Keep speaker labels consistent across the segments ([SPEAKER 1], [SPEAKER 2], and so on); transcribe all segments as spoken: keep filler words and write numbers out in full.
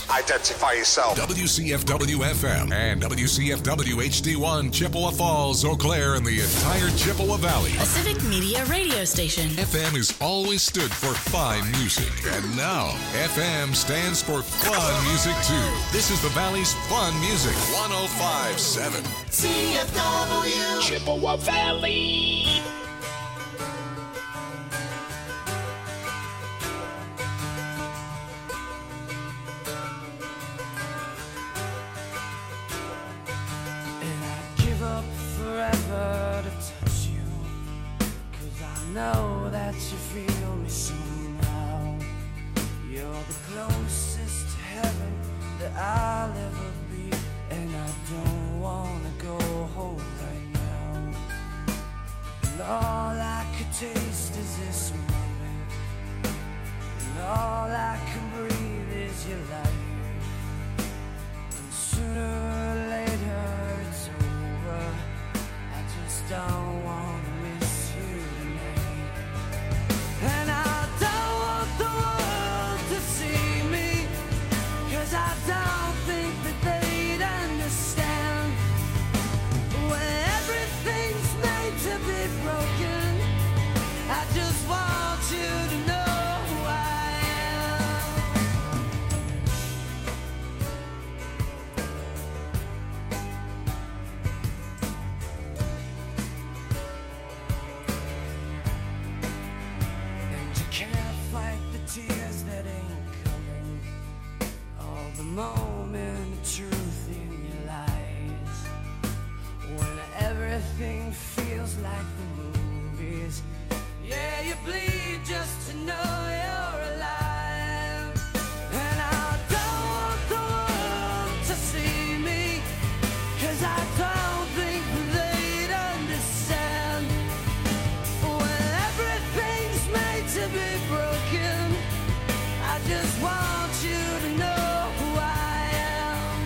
[SPEAKER 1] Identify yourself.
[SPEAKER 2] W C F W F M and W C F W H D one, Chippewa Falls, Eau Claire, and the entire Chippewa Valley.
[SPEAKER 3] A Civic Media radio station.
[SPEAKER 2] F M has always stood for fine music, and now F M stands for fun music too. This is the Valley's fun music. one oh five point seven
[SPEAKER 4] C F W
[SPEAKER 5] Chippewa Valley.
[SPEAKER 6] Forever to touch you, 'cause I know that you feel me somehow. You're the closest to heaven that I'll ever be, and I don't wanna go home right now. And all I could taste is this moment, and all I can breathe is your light. And sooner or later it's over. Don't wanna miss you tonight, and I don't want the world to see me, 'cause I don't think that they'd understand. When everything's made to be broken, I just want you to know who I am. Tears that ain't coming, all the moment of truth in your eyes. When everything feels like the movies, yeah, you bleed just to know you're alive. And I don't want the world to see me, 'cause I don't think they'd understand. When everything's made to be broken, I just want you to know who I am.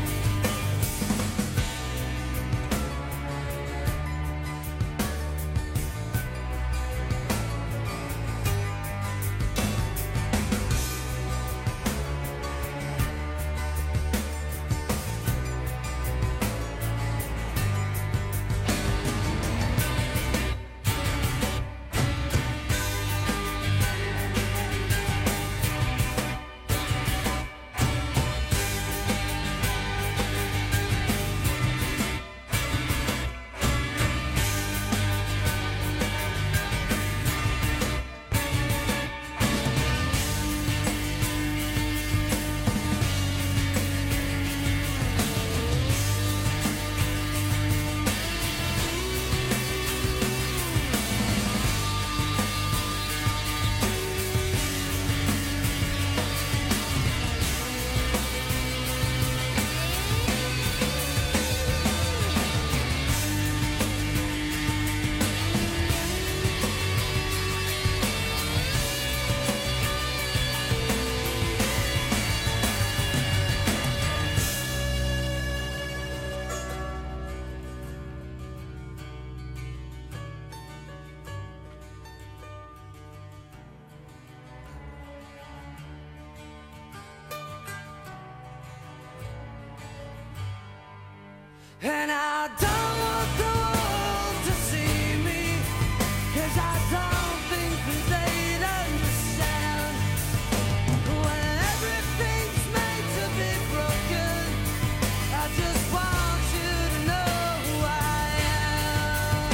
[SPEAKER 6] And I don't want the world to see me, 'cause I don't think that they'd understand. When everything's made to be broken, I just want you to know who I am.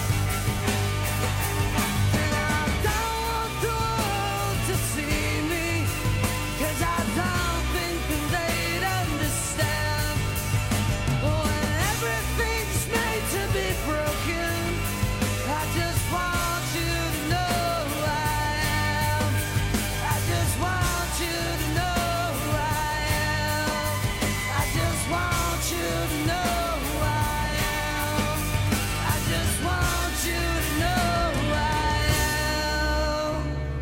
[SPEAKER 6] And I don't want the world to see me, 'cause I don't think that they'd understand. When everything's made to be broken, I just want you to know who I am. I just want you to know who I am. I just want you to know who I am. I just want you to know who I am.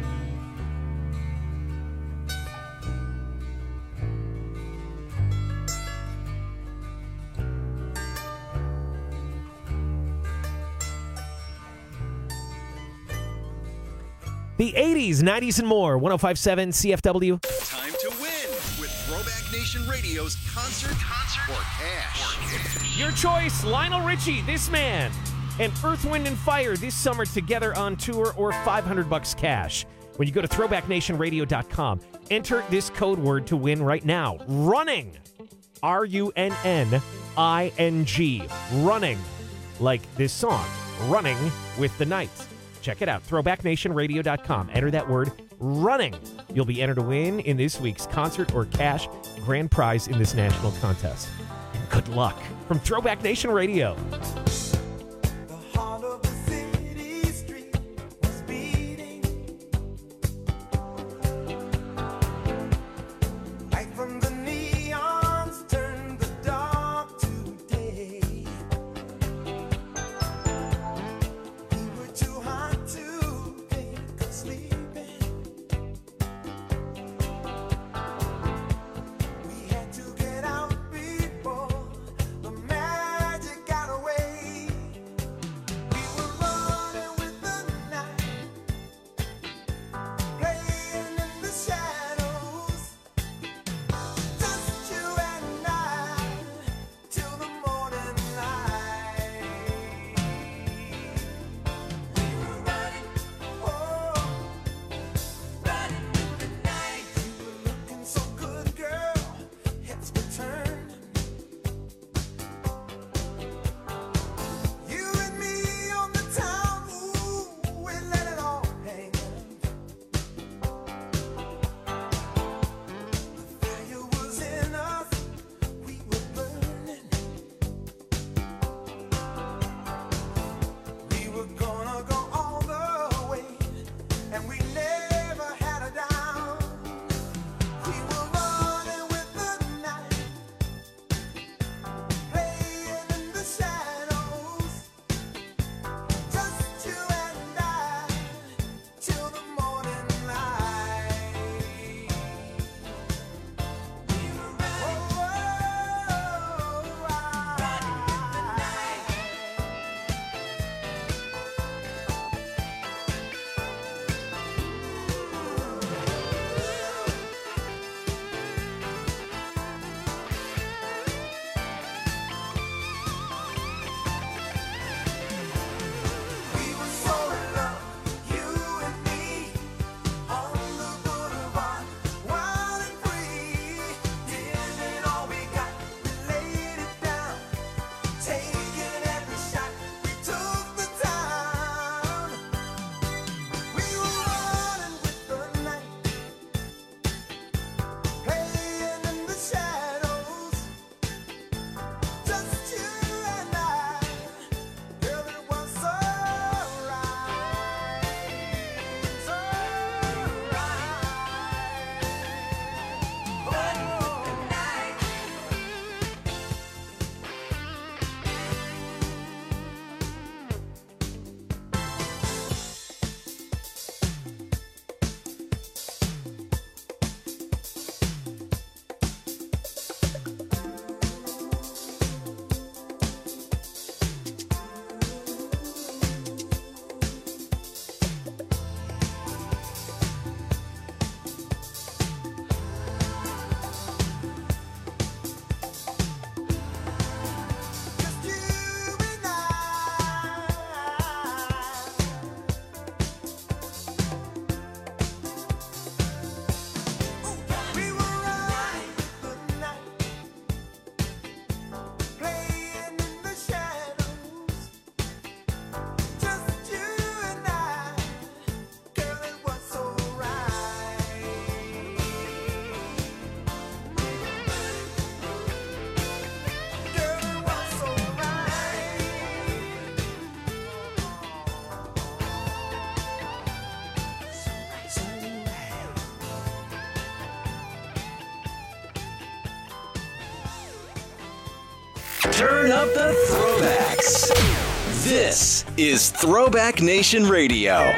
[SPEAKER 7] The eighties, nineties, and more. one oh five point seven C F W.
[SPEAKER 8] Time to win with Throwback Nation
[SPEAKER 1] goes concert, concert, or cash.
[SPEAKER 7] Your choice, Lionel Richie, this man, and Earth, Wind, and Fire this summer together on tour, or five hundred bucks cash. When you go to throwback nation radio dot com, enter this code word to win right now. Running. R U N N I N G. Running. Like this song, Running with the Night. Check it out, throwback nation radio dot com. Enter that word, running. You'll be entered to win in this week's concert or cash grand prize in this national contest. And good luck from Throwback Nation Radio.
[SPEAKER 1] Turn up the throwbacks. This is Throwback Nation Radio.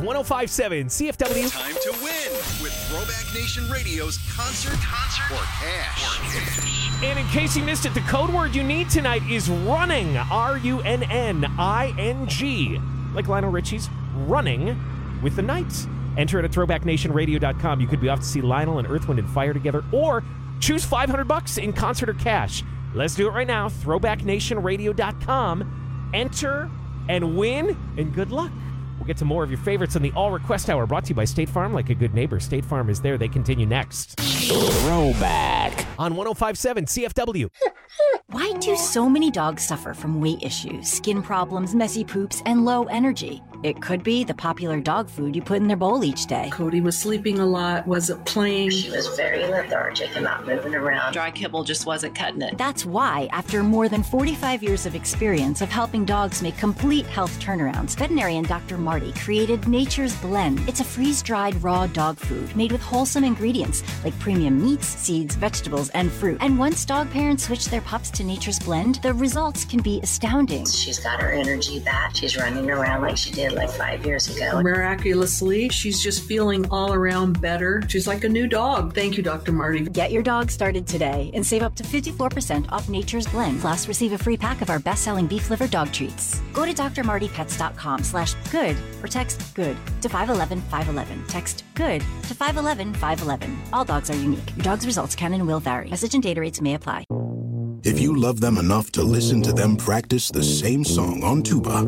[SPEAKER 7] one oh five point seven C F W.
[SPEAKER 1] Time to win with Throwback Nation Radio's Concert, Concert or Cash.
[SPEAKER 7] And in case you missed it, the code word you need tonight is running. R U N N I N G. Like Lionel Richie's Running with the Knights. Enter it at throwback nation radio dot com. You could be off to see Lionel and Earth, Wind and Fire together, or choose five hundred bucks in concert or cash. Let's do it right now. throwback nation radio dot com. Enter and win, and good luck. We'll get to more of your favorites on the All Request Hour, brought to you by State Farm. Like a good neighbor, State Farm is there. They continue next. Throwback on one oh five point seven C F W.
[SPEAKER 8] Why do so many dogs suffer from weight issues, skin problems, messy poops, and low energy? It could be the popular dog food you put in their bowl each day.
[SPEAKER 9] Cody was sleeping a lot, wasn't playing.
[SPEAKER 10] She was very lethargic and not moving around.
[SPEAKER 11] Dry kibble just wasn't cutting it.
[SPEAKER 8] That's why, after more than forty-five years of experience of helping dogs make complete health turnarounds, veterinarian Doctor Marty created Nature's Blend. It's a freeze-dried raw dog food made with wholesome ingredients like premium meats, seeds, vegetables, and fruit. And once dog parents switch their pups to Nature's Blend, the results can be astounding.
[SPEAKER 10] She's got her energy back. She's running around like she did like five years ago.
[SPEAKER 9] Miraculously, she's just feeling all around better. She's like a new dog. Thank you, Doctor Marty.
[SPEAKER 8] Get your dog started today and save up to fifty-four percent off Nature's Blend. Plus, receive a free pack of our best-selling beef liver dog treats. Go to d r marty pets dot com slash good or text good to five one one five one one. Text good to five one one five one one. All dogs are unique. Your dog's results can and will vary. Message and data rates may apply.
[SPEAKER 12] If you love them enough to listen to them practice the same song on tuba,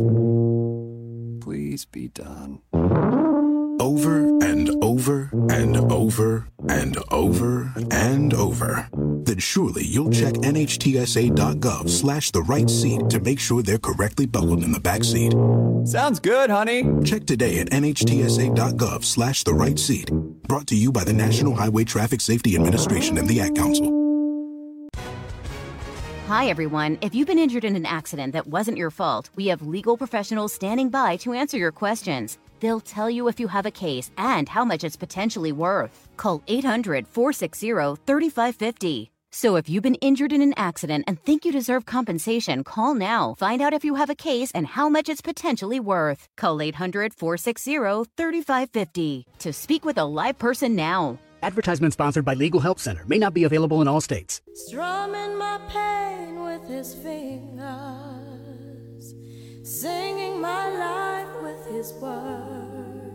[SPEAKER 13] please be done.
[SPEAKER 12] Over and over and over and over and over, then surely you'll check N H T S A dot gov slash the right seat to make sure they're correctly buckled in the back seat.
[SPEAKER 13] Sounds good, honey.
[SPEAKER 12] Check today at N H T S A dot gov slash the right seat. Brought to you by the National Highway Traffic Safety Administration and the Ad Council.
[SPEAKER 14] Hi, everyone. If you've been injured in an accident that wasn't your fault, we have legal professionals standing by to answer your questions. They'll tell you if you have a case and how much it's potentially worth. Call eight hundred, four six zero, three five five zero. So if you've been injured in an accident and think you deserve compensation, call now. Find out if you have a case and how much it's potentially worth. Call eight hundred, four six zero, three five five zero to speak with a live person now.
[SPEAKER 15] Advertisement sponsored by Legal Help Center. May not be available in all states.
[SPEAKER 6] Strumming my pain with his fingers, singing my life with his words,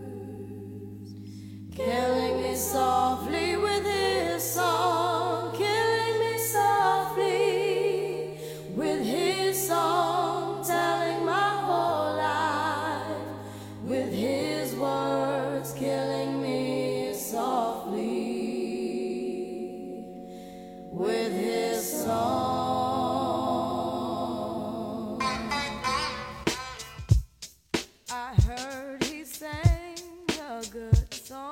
[SPEAKER 6] killing me softly with his song, killing me softly with his song, telling my whole life with his words, killing me softly with his song. I heard he sang a good song.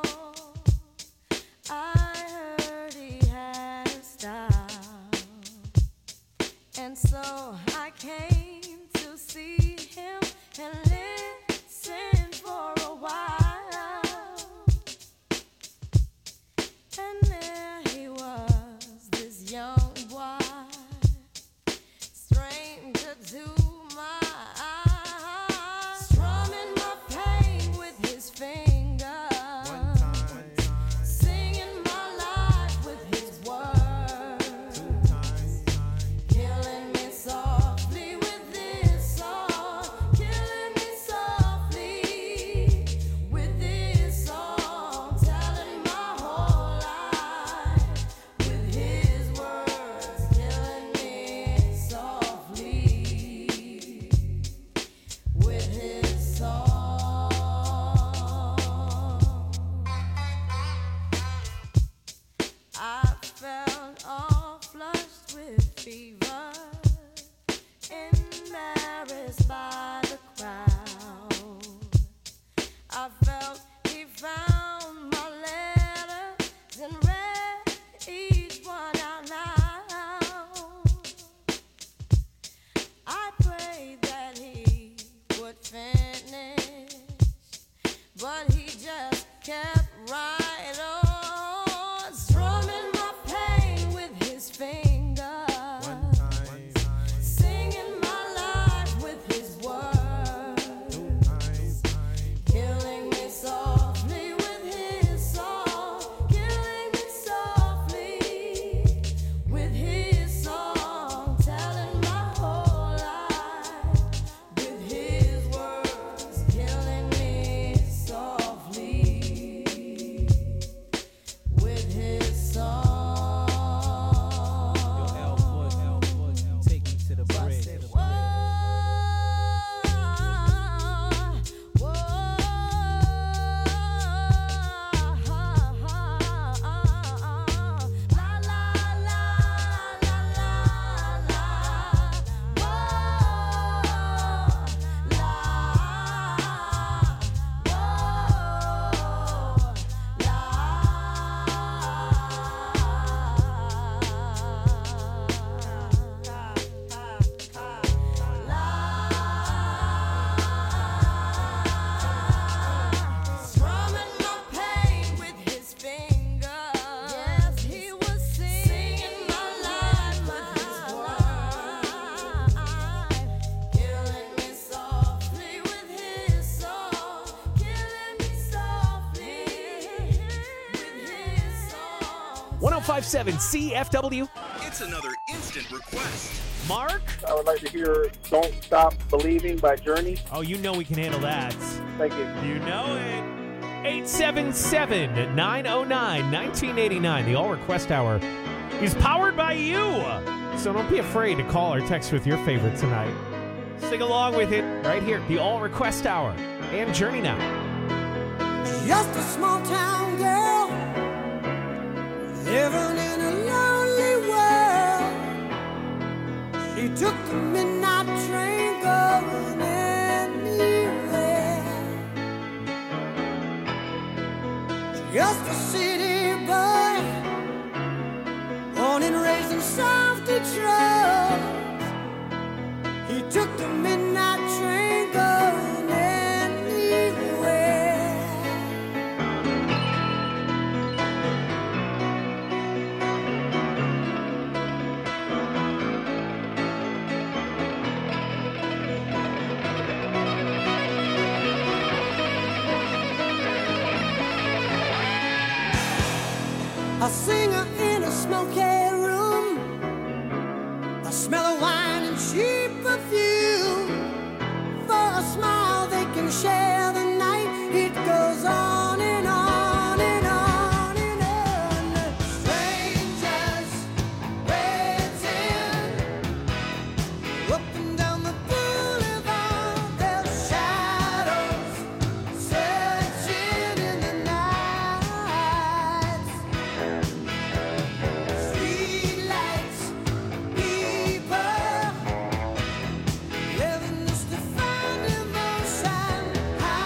[SPEAKER 6] I heard he had a style. And so I came to see him and listen for a while. And there he was, this young boy, stranger to my eyes, strumming my pain with his fingers, singing my life with his words, killing me softly with this song, killing me softly with this song, telling my whole life with his words, killing me softly with his song. I felt all flushed with fever, embarrassed by the crowd. I felt he found my letters and read each one out loud. I prayed that he would finish, but he just kept right on, strumming my pain with his fingers, singing my life with his words, killing me softly.
[SPEAKER 7] five seven C F W.
[SPEAKER 1] It's another instant request.
[SPEAKER 7] Mark?
[SPEAKER 16] I would like to hear Don't Stop Believing by Journey.
[SPEAKER 7] Oh, you know we can handle that.
[SPEAKER 16] Thank you.
[SPEAKER 7] You know it. eight seven seven, nine oh nine, nineteen eighty-nine. The All Request Hour is powered by you. So don't be afraid to call or text with your favorite tonight. Sing along with it right here. The All Request Hour and Journey now.
[SPEAKER 6] Just a small town girl living in a lonely world. She took the midnight train going anywhere. Just a city boy, born and raised in South Detroit. He took the midnight train going anywhere. A singer in a smoky room, a smell of wine and cheap perfume. For a smile they can share the night. It goes on and on and on and on. Strangers waiting up and down the boulevard. Their shadows searching in the night. Streetlights, people living just to find emotion. High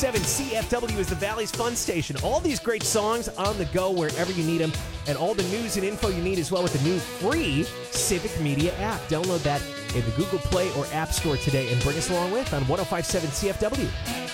[SPEAKER 7] seven C F W is the Valley's Fun Station. All these great songs on the go wherever you need them, and all the news and info you need as well with the new free Civic Media app. Download that in the Google Play or App Store today and bring us along with on one oh five point seven C F W.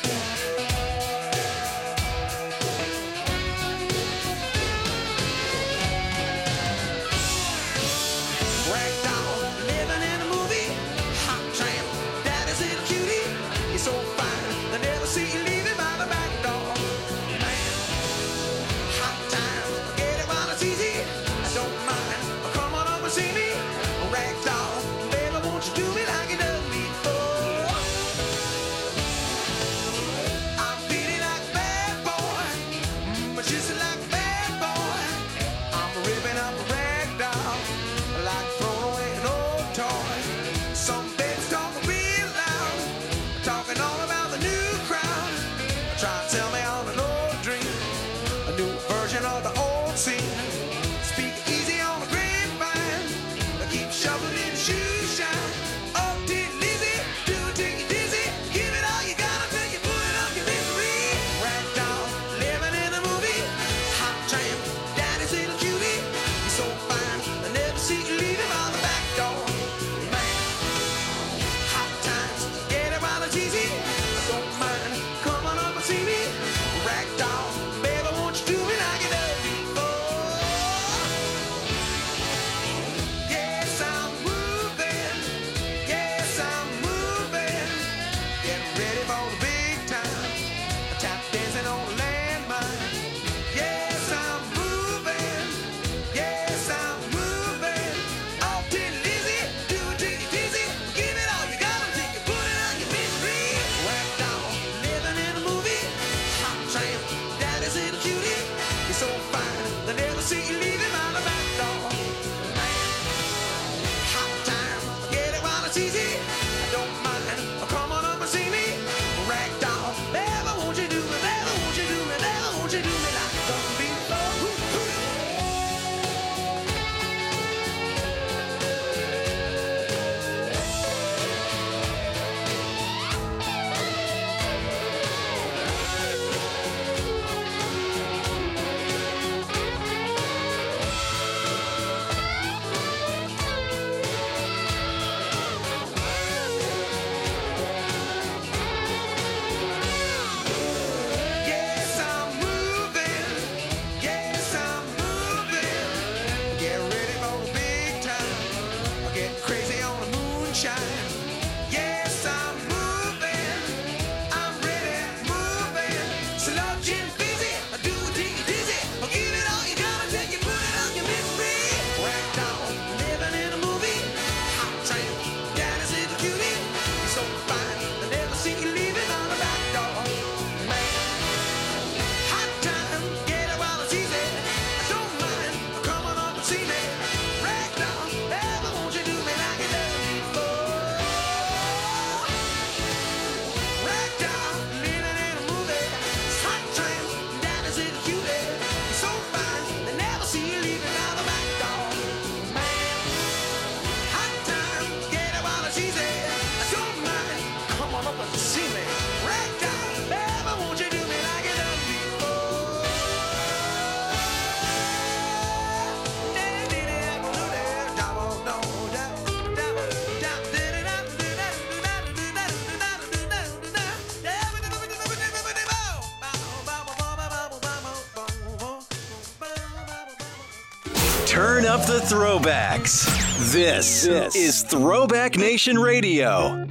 [SPEAKER 1] Turn up the throwbacks. This, this is Throwback Nation Radio.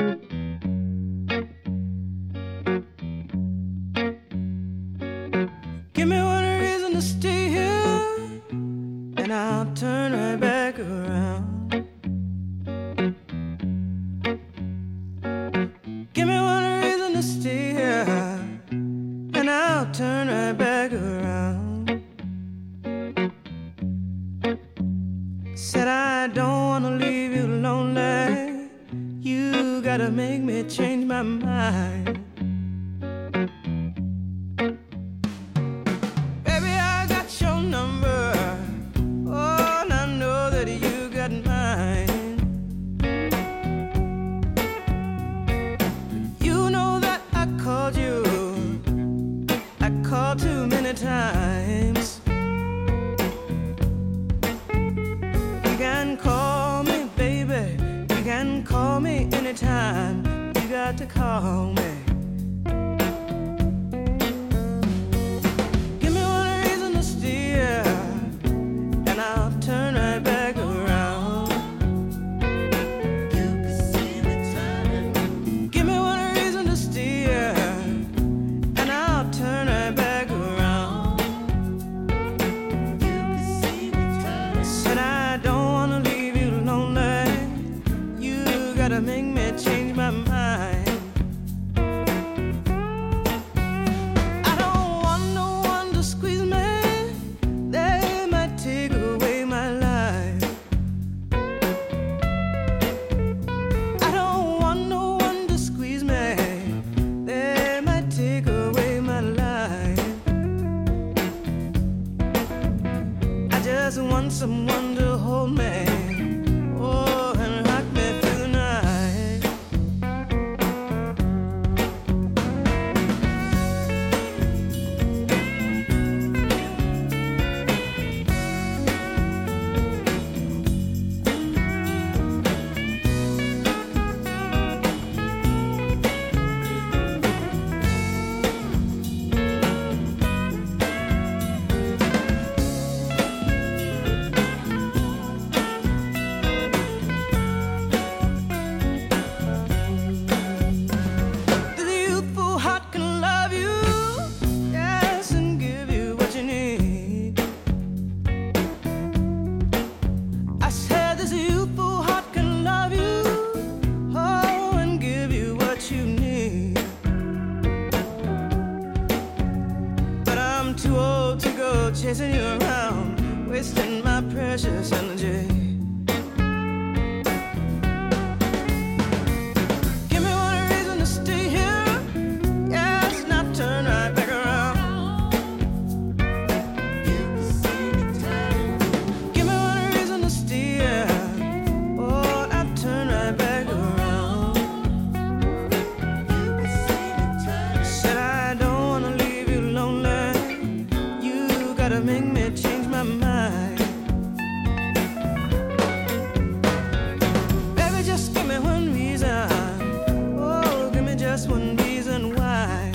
[SPEAKER 6] Give me one reason to stay here, and I'll turn right back around. Give me one reason to stay here, and I'll turn right back around. Said I don't wanna leave you lonely. You gotta make me change my mind. Baby, I got your number. Oh, and I know that you got mine. You know that I called you called too many times. You can call me, baby. You can call me anytime. You got to call me. Give me one reason to steer, and I'll turn right back around. You can see me turning. Give me one reason to steer, and I'll turn right back around. You can see me turning. Said I don't wanna leave you lonely. You gotta make me change my mind. I don't want no one to squeeze me. They might take away my life. I don't want no one to squeeze me. They might take away my life. I just want someone to hold me. Oh, and rock me through the night. The youthful heart can love you, yes, and give you what you need. I said this youthful heart can love you, oh, and give you what you need. But I'm too old to go chasing you around, wasting my precious energy. Give me one reason to stay here, yes, and I'll turn right back around. Give me one reason to stay here, oh, and I'll turn right back around. Said I don't wanna leave you lonely. You gotta make me change my mind. Baby, just give me one reason. Oh, give me just one reason why.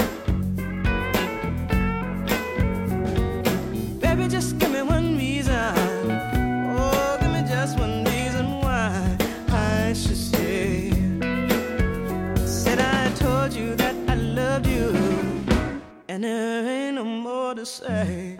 [SPEAKER 6] Baby, just give me one reason. Oh, give me just one reason why I should stay. Said I told you that I loved you, and there ain't no more to say.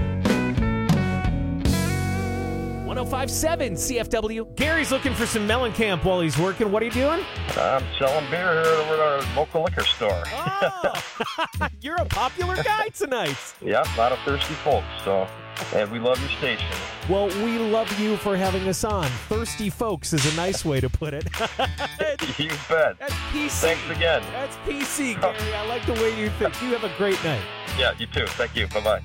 [SPEAKER 7] one oh five point seven C F W. Gary's looking for some Mellencamp while he's working. What are you doing?
[SPEAKER 16] I'm selling beer here over at our local liquor store.
[SPEAKER 7] Oh, you're a popular guy tonight.
[SPEAKER 16] Yep, a lot of thirsty folks, so, and we love your station.
[SPEAKER 7] Well, we love you for having us on. Thirsty folks is a nice way to put it.
[SPEAKER 16] You bet.
[SPEAKER 7] That's P C.
[SPEAKER 16] Thanks again.
[SPEAKER 7] That's P C, Gary. I like the way you think. You have a great night.
[SPEAKER 16] Yeah, you too. Thank you. Bye-bye.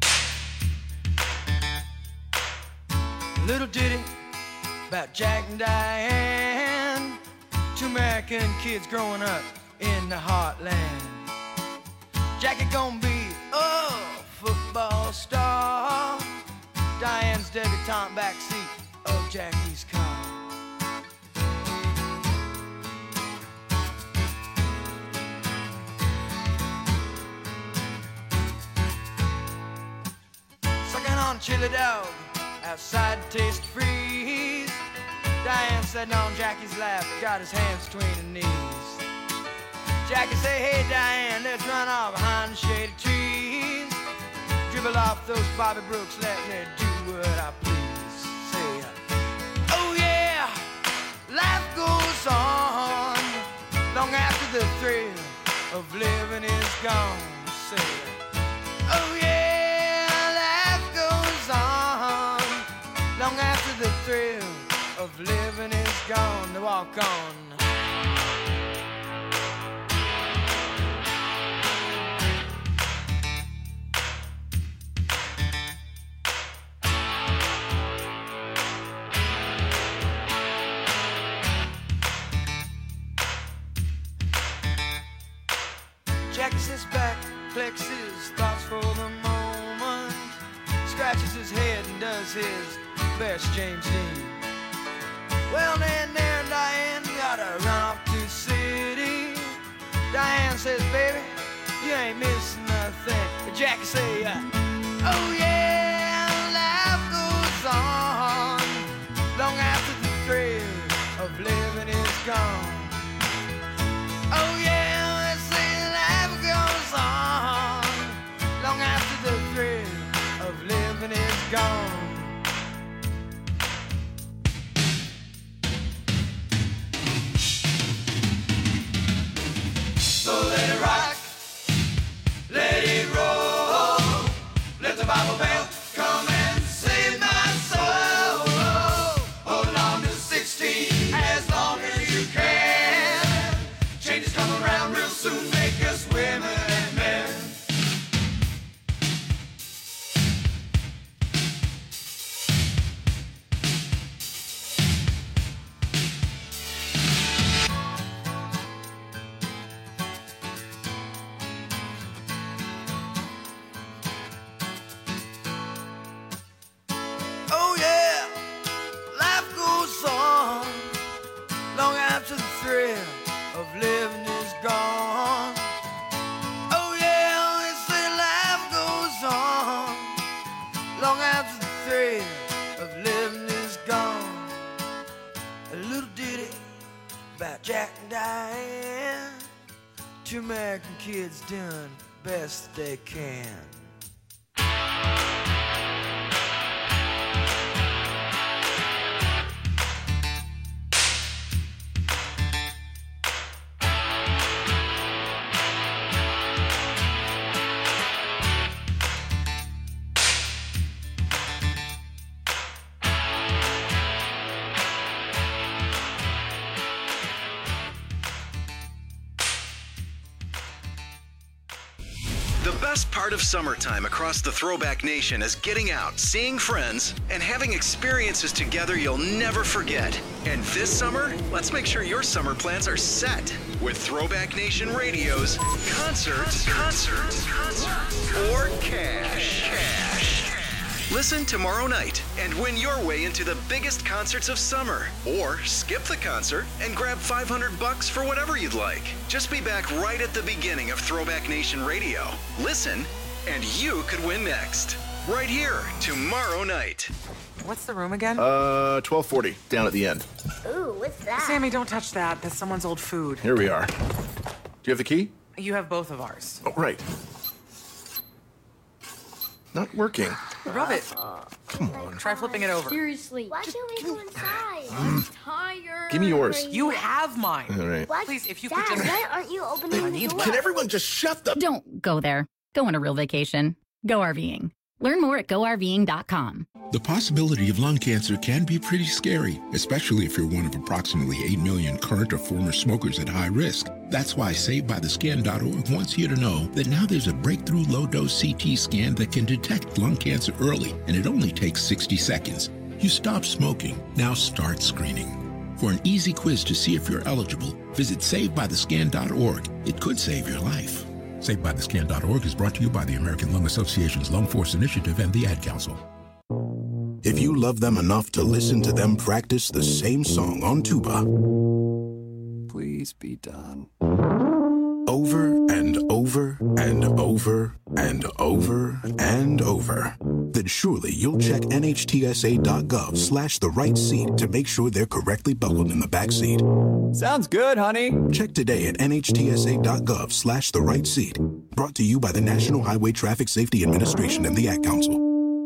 [SPEAKER 6] Little ditty about Jack and Diane, two American kids growing up in the heartland. Jackie gonna be a football star, Diane's debutante backseat of Jackie's car. Sucking on chili dog outside to taste freeze. Diane sitting on Jackie's lap, got his hands between her knees. Jackie say, hey Diane, let's run off behind the shady trees. Dribble off those Bobby Brooks, let me do what I please. Say, oh yeah, life goes on long after the thrill of living is gone. Say, oh yeah, life goes on long after the thrill of living is gone. To walk on. Jackie sits back, collects his thoughts for the scratches his head and does his best James Dean. Well, then there Diane gotta run off to the city. Diane says, baby, you ain't missing nothing. But Jackie say, uh, oh yeah, life goes on long after the thrill of living is gone. Oh yeah, they say life goes on long after the thrill of living is gone. So let it rock, let it roll, let the Bible bell come and save my soul. Hold on to sixteen as long as you can. Changes come around real soon, make us women and men. Oh yeah, life goes on long after the thrill of living is gone. Oh yeah, they say life goes on long after the thrill of living is gone. A little ditty about Jack and Diane. Two American kids doing best they can.
[SPEAKER 1] The best part of summertime across the Throwback Nation is getting out, seeing friends, and having experiences together you'll never forget. And this summer, let's make sure your summer plans are set with Throwback Nation Radio's Concerts, Concerts, Concerts, or Cash. Cash. Listen tomorrow night and win your way into the biggest concerts of summer. Or skip the concert and grab five hundred bucks for whatever you'd like. Just be back right at the beginning of Throwback Nation Radio. Listen, and you could win next. Right here, tomorrow night.
[SPEAKER 17] What's the room again?
[SPEAKER 18] Uh, twelve forty, down at the end.
[SPEAKER 17] Ooh, what's that? Sammy, don't touch that. That's someone's old food.
[SPEAKER 18] Here we are. Do you have the key?
[SPEAKER 17] You have both of ours.
[SPEAKER 18] Oh, right. Not working.
[SPEAKER 17] Rub it.
[SPEAKER 18] Come on.
[SPEAKER 17] Try flipping it over.
[SPEAKER 19] Seriously. Why can't we go inside? I'm tired.
[SPEAKER 18] Give me yours.
[SPEAKER 17] You have mine.
[SPEAKER 18] All right.
[SPEAKER 19] What?
[SPEAKER 17] Please, if you
[SPEAKER 19] Dad,
[SPEAKER 17] could just...
[SPEAKER 19] why aren't you opening the door?
[SPEAKER 18] Can everyone just shut the...
[SPEAKER 14] Don't go there. Go on a real vacation. Go RVing. Learn more at go R V ing dot com.
[SPEAKER 12] The possibility of lung cancer can be pretty scary, especially if you're one of approximately eight million current or former smokers at high risk. That's why Saved By The Scan dot org wants you to know that now there's a breakthrough low-dose C T scan that can detect lung cancer early, and it only takes sixty seconds. You stop smoking, now start screening. For an easy quiz to see if you're eligible, visit Saved By The Scan dot org. It could save your life. Saved By The Scan dot org is brought to you by the American Lung Association's Lung Force Initiative and the Ad Council. If you love them enough to listen to them practice the same song on tuba,
[SPEAKER 13] Please be done.
[SPEAKER 12] over and over and over and over and over, then surely you'll check N H T S A dot gov slash the right seat to make sure they're correctly buckled in the back seat.
[SPEAKER 13] Sounds good, honey.
[SPEAKER 12] Check today at N H T S A dot gov slash the right seat. Brought to you by the National Highway Traffic Safety Administration and the Ad Council.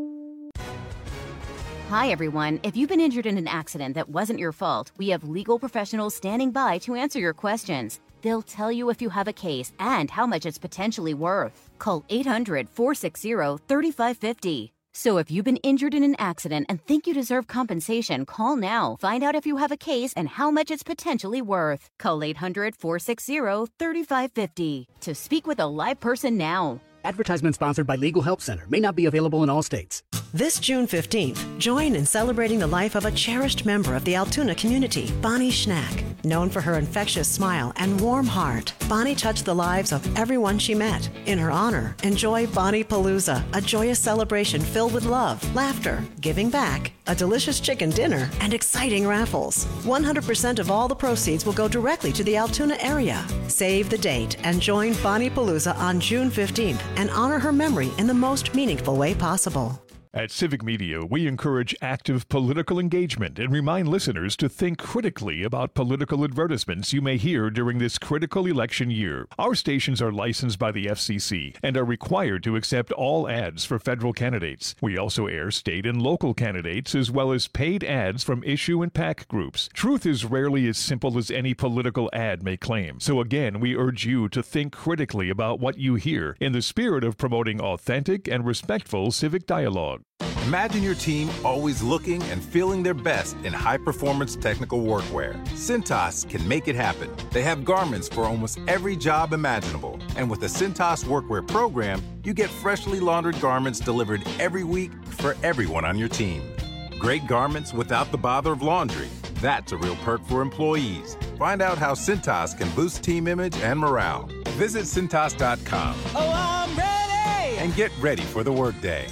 [SPEAKER 14] Hi, everyone. If you've been injured in an accident that wasn't your fault, we have legal professionals standing by to answer your questions. They'll tell you if you have a case and how much it's potentially worth. Call eight hundred, four six zero, three five five zero. So if you've been injured in an accident and think you deserve compensation, call now. Find out if you have a case and how much it's potentially worth. Call eight hundred, four six zero, three five five zero to speak with a live person now.
[SPEAKER 15] Advertisement sponsored by Legal Help Center. May not be available in all states.
[SPEAKER 20] This June fifteenth, join in celebrating the life of a cherished member of the Altoona community, Bonnie Schnack. Known for her infectious smile and warm heart, Bonnie touched the lives of everyone she met. In her honor, enjoy Bonnie Palooza, a joyous celebration filled with love, laughter, giving back, a delicious chicken dinner, and exciting raffles. one hundred percent of all the proceeds will go directly to the Altoona area. Save the date and join Bonnie Palooza on June fifteenth and honor her memory in the most meaningful way possible.
[SPEAKER 21] At Civic Media, we encourage active political engagement and remind listeners to think critically about political advertisements you may hear during this critical election year. Our stations are licensed by the F C C and are required to accept all ads for federal candidates. We also air state and local candidates as well as paid ads from issue and PAC groups. Truth is rarely as simple as any political ad may claim. So again, we urge you to think critically about what you hear in the spirit of promoting authentic and respectful civic dialogue.
[SPEAKER 22] Imagine your team always looking and feeling their best in high-performance technical workwear. Cintas can make it happen. They have garments for almost every job imaginable. And with the Cintas Workwear program, you get freshly laundered garments delivered every week for everyone on your team. Great garments without the bother of laundry. That's a real perk for employees. Find out how Cintas can boost team image and morale. Visit Cintas dot com.
[SPEAKER 4] Oh, I'm ready!
[SPEAKER 22] And get ready for the workday.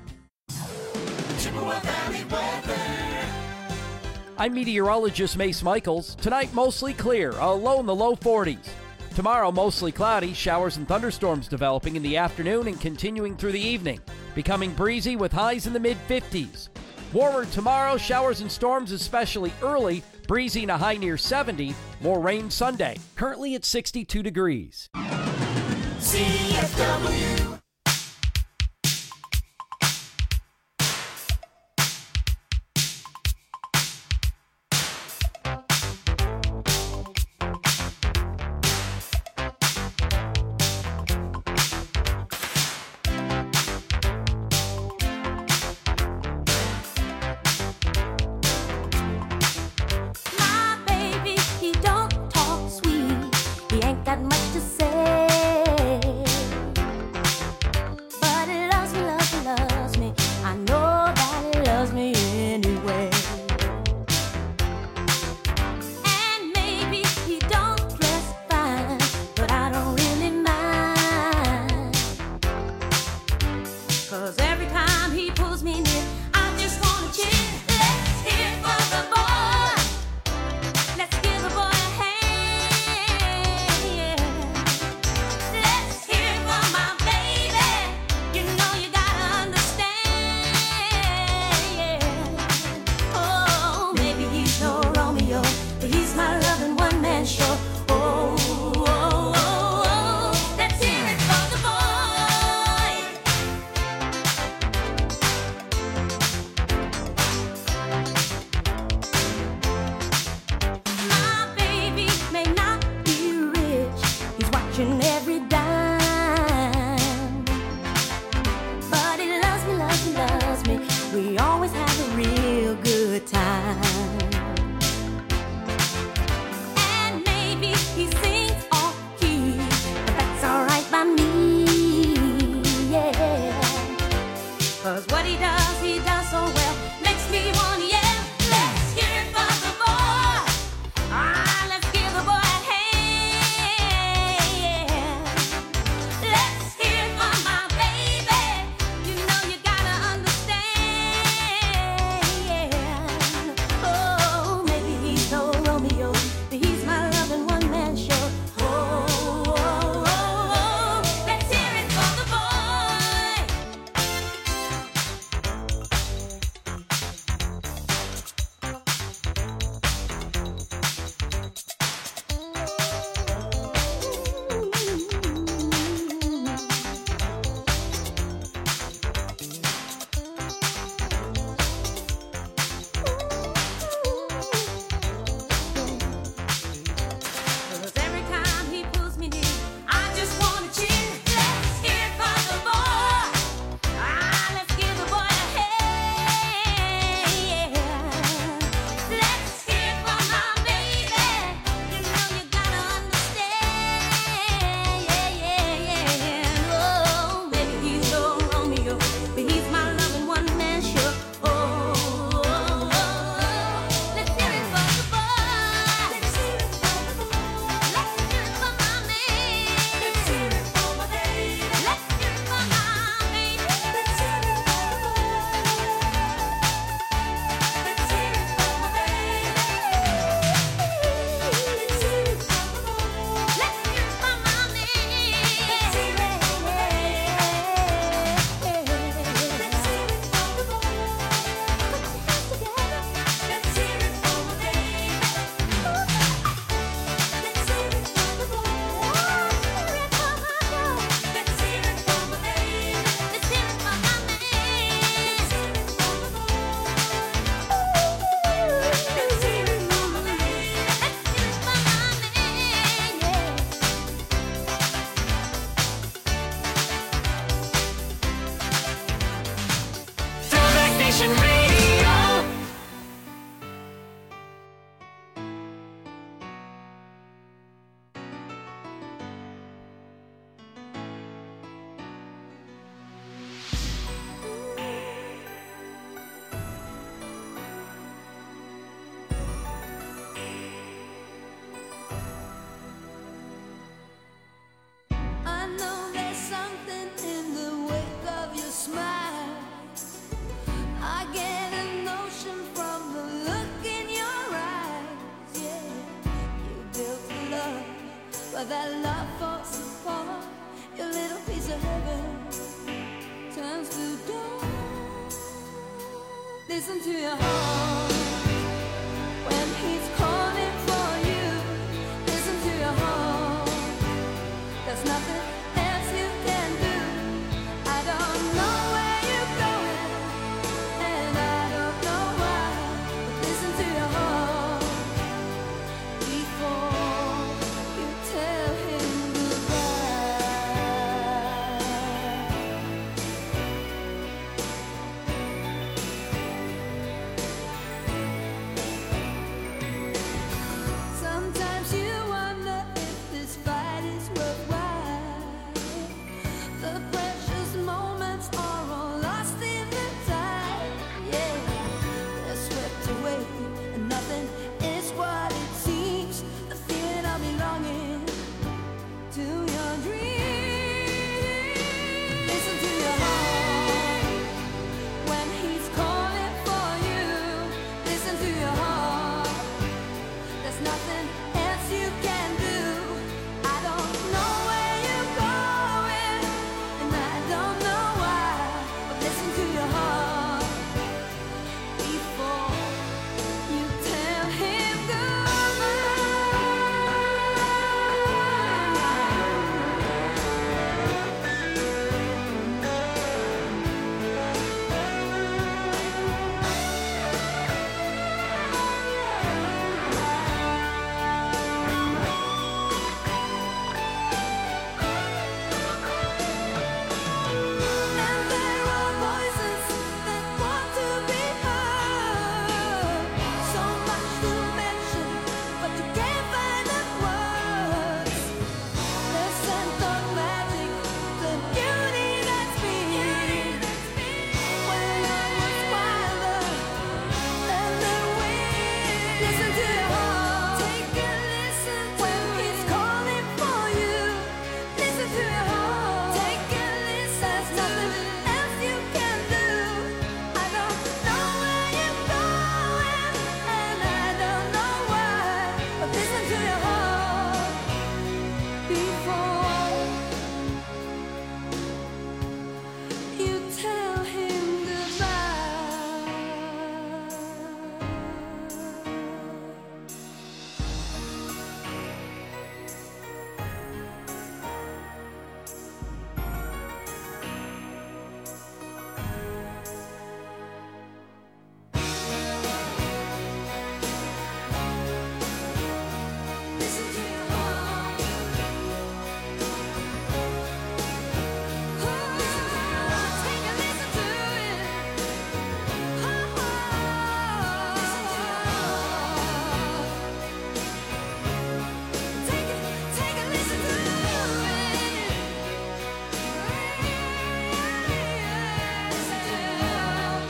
[SPEAKER 23] I'm meteorologist Mace Michaels. Tonight, mostly clear, a low in the low forties. Tomorrow, mostly cloudy, showers and thunderstorms developing in the afternoon and continuing through the evening, becoming breezy with highs in the mid fifties. Warmer tomorrow, showers and storms especially early, breezy and a high near seventy, more rain Sunday. Currently at sixty-two degrees.
[SPEAKER 4] C F W. Nation Radio.
[SPEAKER 6] I know there's something in the wake of your smile. I get a notion from the look in your eyes. Yeah, you built a love, but that love falls apart. Your little piece of heaven turns to dawn. Listen to your heart when he's calling for you. Listen to your heart. There's nothing else you can do. I don't know where you're going, and I don't know why. But listen to your heart before you tell him goodbye. Sometimes you wonder if this fight is worthwhile. The precious moments are all lost in the tide. Yeah, they're swept away, and nothing is what it seems. The feeling of belonging to your dreams. Listen to your heart when he's calling for you. Listen to your heart. There's nothing else you can do. I don't know where you're going, and I don't know why. But listen to your heart before you tell him And there are voices that want to be heard. So much to mention, but you can't find the words. The scent of magic, the beauty that's been. When I was wilder than the wind. Listen to your heart. Take a listen when he's calling for you. Listen to your heart. Take a listen. There's nothing else you can do. I don't know where you're going, and I don't know why. But listen to your heart before you tell him goodbye. Listen to your heart. Take a listen to it. Listen to your heart. Take a, take a listen to it. Listen to your heart.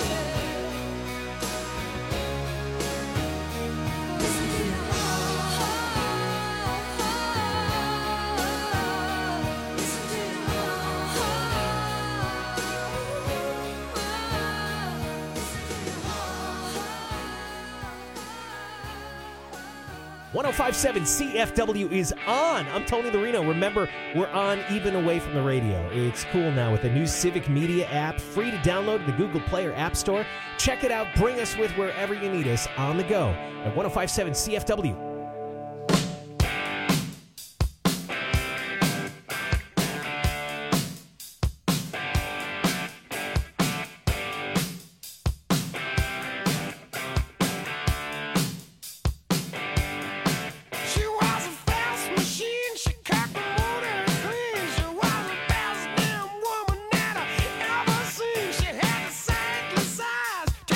[SPEAKER 6] Listen to your heart. Listen to your
[SPEAKER 7] one oh five point seven C F W is on. I'm Tony Lorino. Remember, we're on even away from the radio. It's cool now with the new Civic Media app, free to download in the Google Play or App Store. Check it out. Bring us with wherever you need us on the go at one oh five point seven C F W.
[SPEAKER 4] She was a fast machine. She cocked the motor clean. She was the best damn woman that I ever seen. She had the saintly size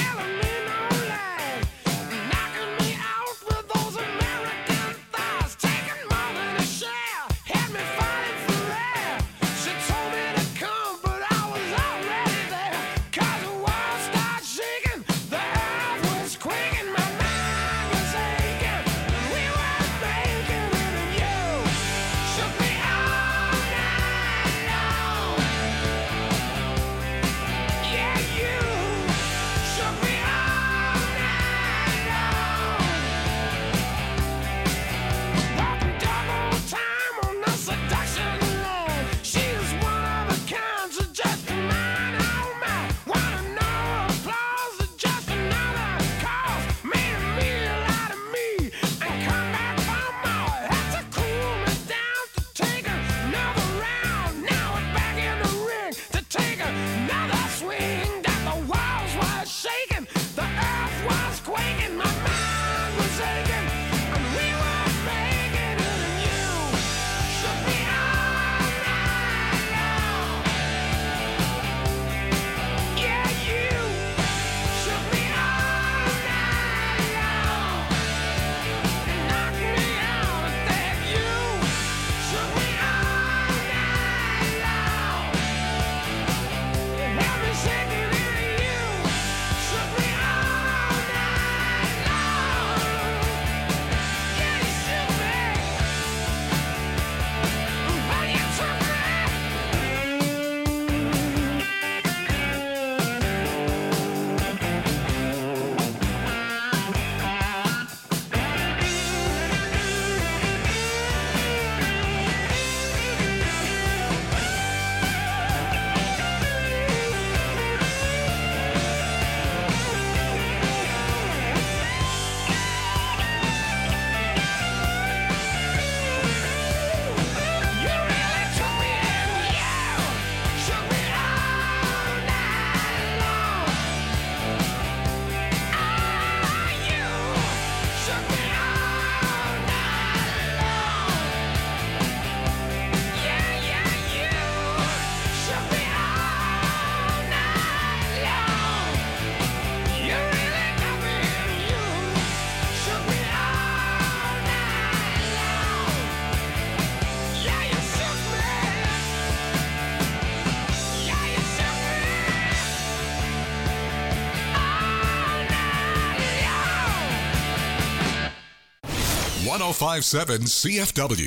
[SPEAKER 2] one oh five point seven C F W.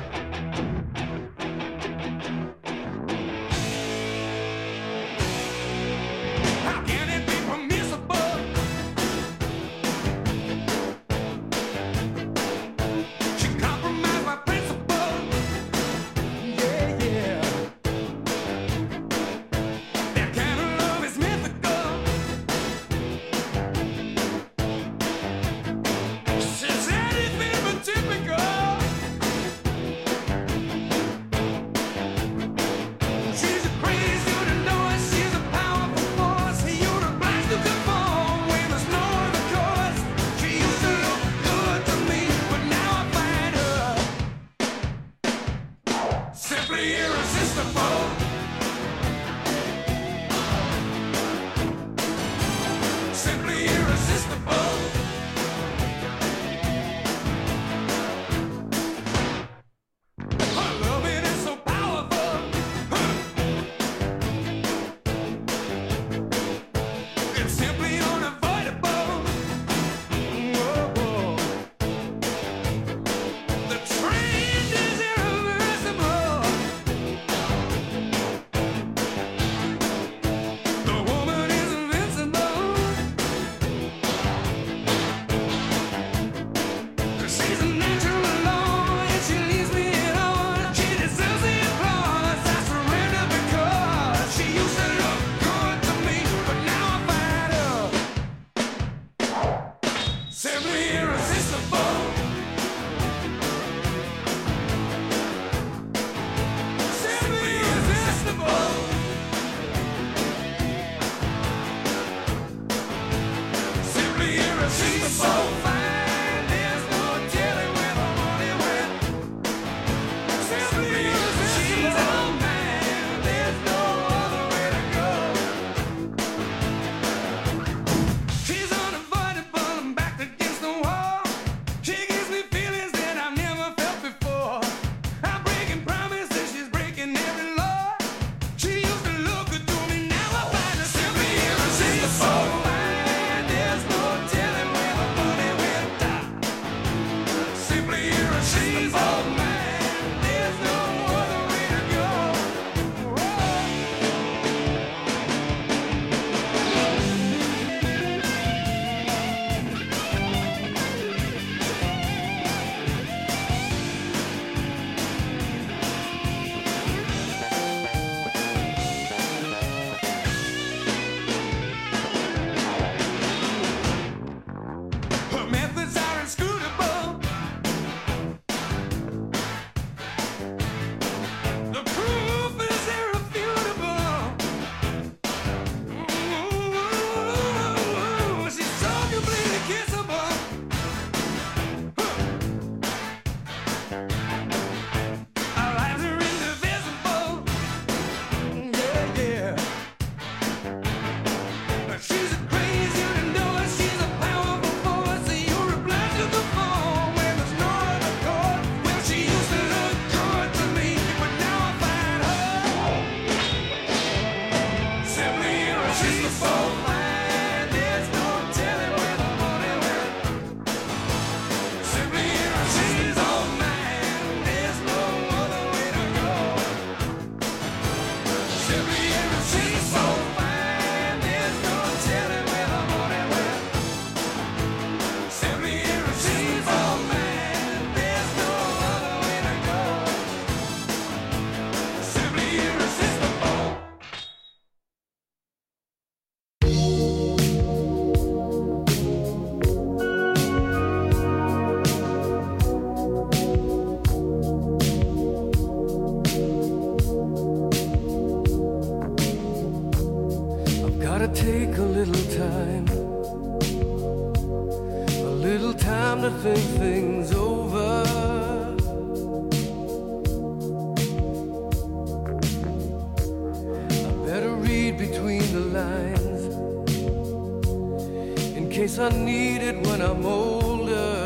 [SPEAKER 6] Take a little time, a little time to think things over. I better read between the lines in case I need it when I'm older.